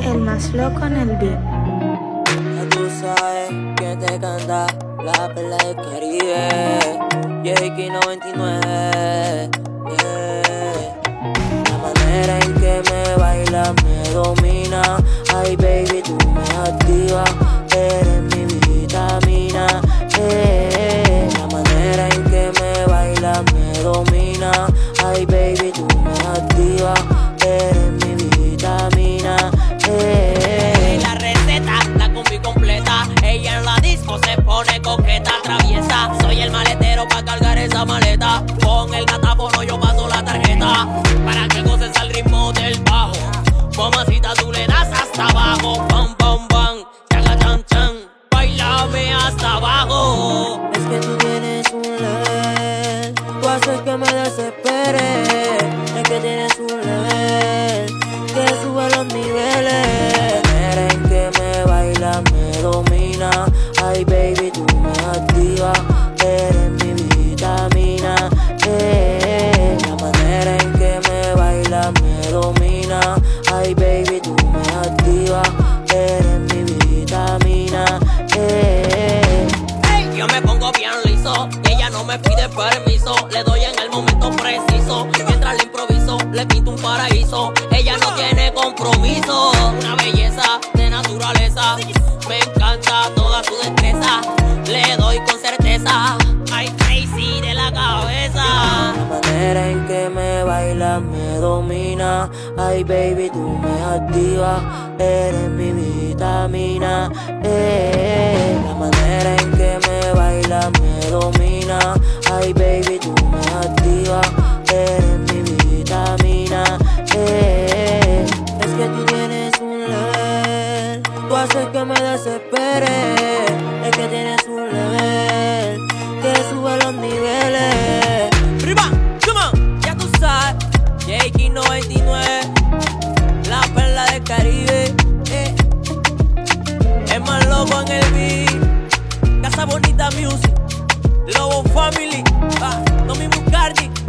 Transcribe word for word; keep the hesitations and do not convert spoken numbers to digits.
el más loco en el beat. Ya tú sabes quién te canta, la perla del Caribe, J noventa y nueve, yeah. La manera en que me baila me domina. Ay baby, tú me activas, eres mi vitamina, yeah. La manera en que me baila me domina. Ay baby, tú me activas, eres mi vitamina, yeah. La receta, la combi completa. Ella en la disco se pone coqueta, traviesa. Soy el maletero pa' cargar esa maleta. Con el datáfono yo paso la tarjeta, para que goces al ritmo del bajo. Mamacita, tú le das hasta abajo. Bam, bam, bam, chaga, chan, chan. Bailame hasta abajo. Es que tú tienes un level, tú haces que me desespere. Es que tienes un level que sube los niveles. La manera en que me baila me domina. Ay baby, tú me activas, eres mi vitamina, yeah. La manera en que me baila me domina. Ay baby, tú me activas, eres mi vitamina, yeah. Hey, yo me pongo bien liso y ella no me pide permiso. Le doy en el momento preciso, mientras le improviso, le pinto un paraíso. Ella no tiene compromiso, una belleza de naturaleza. Me encanta toda su destreza, le doy con certeza. Ay, crazy de la cabeza. La manera en que me baila me domina. Ay baby, tú me activas, eres mi vitamina, eh. La manera en que me baila me domina. Ay baby, tú me activas, eres mi vitamina, eh. Es que tú tienes un level, tú haces que me desespere. Es que tienes un level que sube los niveles. Prima, come on, ya tú sabes. J noventa y nueve, la perla del Caribe, eh. El más loco en el beat. Casa Bonita Music, Lobo Family, ah, Tommy Muscardi.